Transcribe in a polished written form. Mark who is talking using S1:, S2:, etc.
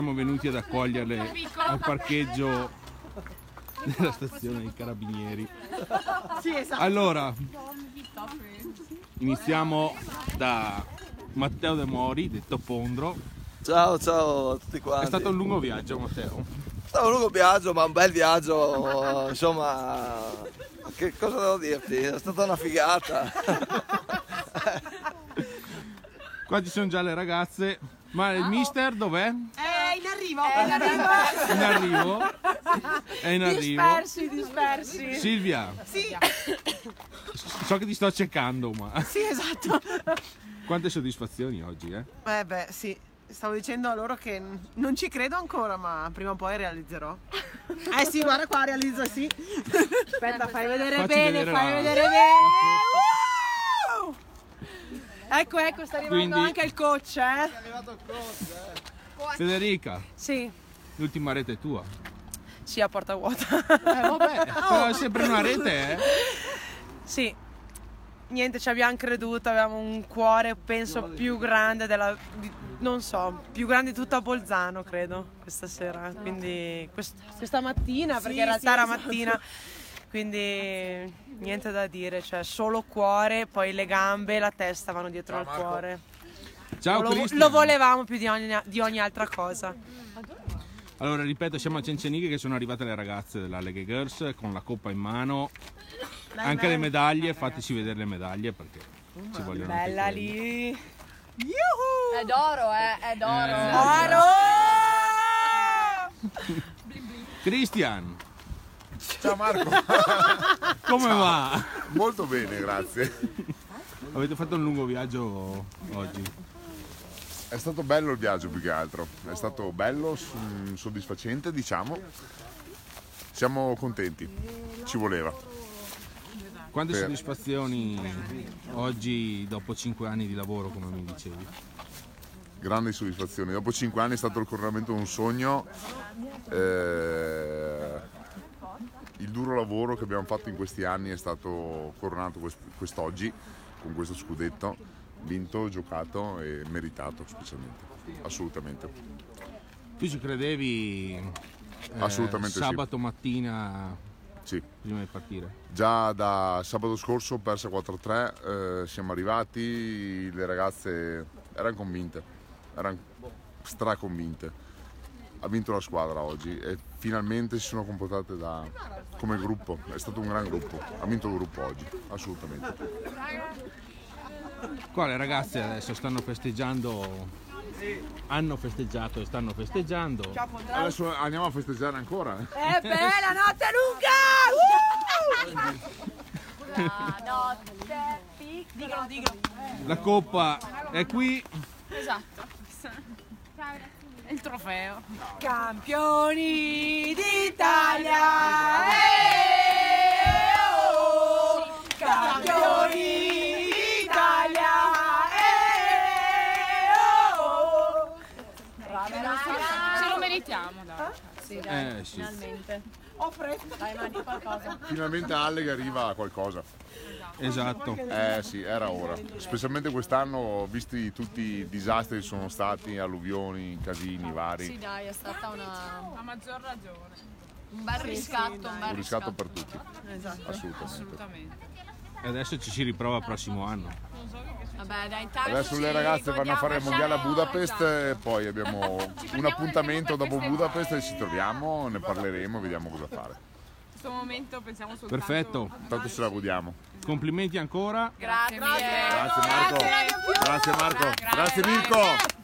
S1: Siamo venuti ad accoglierle al parcheggio della stazione dei Carabinieri.
S2: Sì, esatto.
S1: Allora, iniziamo da Matteo De Mori, detto Pondro.
S3: Ciao a tutti quanti.
S1: È stato un lungo viaggio, Matteo.
S3: È stato un lungo viaggio, ma un bel viaggio, insomma, che cosa devo dirti? È stata una figata.
S1: Qua ci sono già le ragazze, ma il mister dov'è?
S2: È in arrivo.
S1: In arrivo? È in arrivo.
S2: Dispersi.
S1: Silvia,
S2: Sì,
S1: so che ti sto cercando, ma
S2: sì, esatto.
S1: quante soddisfazioni oggi, eh?
S2: Beh, sì. Stavo dicendo a loro che non ci credo ancora, ma prima o poi realizzerò. Sì, guarda qua, realizzo, sì. Aspetta, fai vedere
S1: Facci
S2: bene,
S1: vedere
S2: fai
S1: la-
S2: vedere bene. Ecco, sta arrivando
S1: Quindi-
S2: anche il coach, eh?
S1: Federica,
S2: Sì,
S1: l'ultima rete è tua.
S2: sì, a porta vuota.
S1: Vabbè, però è sempre una rete, eh?
S2: Sì, niente, ci abbiamo creduto, avevamo un cuore, penso, più grande non so, più grande di tutta Bolzano, credo, questa sera. Quindi, questa mattina, perché in realtà era mattina. Quindi, niente da dire, cioè, solo cuore, poi le gambe e la testa vanno dietro al cuore.
S1: Ciao Cristian.
S2: Lo volevamo più di ogni altra cosa.
S1: Allora, ripeto, siamo a Cenceniche che sono arrivate le ragazze della Lega Girls con la coppa in mano. Anche le medaglie, fateci vedere le medaglie perché ci vogliono anche
S2: Bella
S1: quelle.
S2: lì.
S4: È d'oro, è d'oro.
S1: Cristian,
S5: Ciao Marco,
S1: come va?
S5: molto bene, grazie.
S1: Avete fatto un lungo viaggio oggi.
S5: È stato bello il viaggio più che altro, è stato bello, soddisfacente, diciamo. Siamo contenti, ci voleva.
S1: Quante
S5: Per-
S1: soddisfazioni oggi dopo 5 anni di lavoro, come mi dicevi?
S5: Grandi soddisfazioni. Dopo 5 anni è stato il coronamento di un sogno. Il duro lavoro che abbiamo fatto in questi anni è stato coronato quest'oggi con questo scudetto, vinto, giocato e meritato specialmente. Assolutamente.
S1: Tu ci credevi
S5: Assolutamente sì.
S1: sabato mattina
S5: Sì.
S1: prima di partire?
S5: Già da sabato scorso, persa 4-3, siamo arrivati, le ragazze erano convinte, erano straconvinte. Ha vinto la squadra oggi e finalmente si sono comportate come gruppo, è stato un gran gruppo, ha vinto il gruppo oggi, assolutamente.
S1: Qua le ragazze adesso stanno festeggiando, hanno festeggiato e stanno festeggiando.
S5: Adesso andiamo a festeggiare ancora.
S2: È bella notte lunga!
S4: La notte piccola.
S2: Dico.
S1: La coppa è qui.
S4: Esatto. È il trofeo.
S2: Campioni d'Italia! Oh! Campioni d'Italia! Oh!
S4: Ce lo meritiamo, dai.
S2: Sì, dai,
S1: Sì.
S4: Finalmente.
S2: ho fretta.
S4: Dai, mandi qualcosa.
S5: Finalmente Allega arriva a qualcosa.
S1: Esatto.
S5: Sì, era ora. Specialmente quest'anno, visti tutti i disastri che sono stati, alluvioni, casini vari.
S4: Sì, dai, è stata
S6: A maggior ragione.
S4: un bel riscatto, un bel
S5: Un riscatto per tutti.
S2: Esatto.
S5: Assolutamente.
S1: E adesso ci si riprova il prossimo anno.
S4: Vabbè, dai, intanto
S5: Adesso
S4: ci
S5: le ragazze vanno a fare il mondiale a
S4: godiamo
S5: Budapest e poi abbiamo un appuntamento dopo Budapest e ci troviamo, ne parleremo e vediamo cosa fare.
S6: In questo momento pensiamo soltanto.
S1: Perfetto.
S5: Tanto ce la godiamo.
S1: Complimenti ancora.
S4: Grazie.
S5: Grazie Marco. Grazie Marco. Grazie Mirko.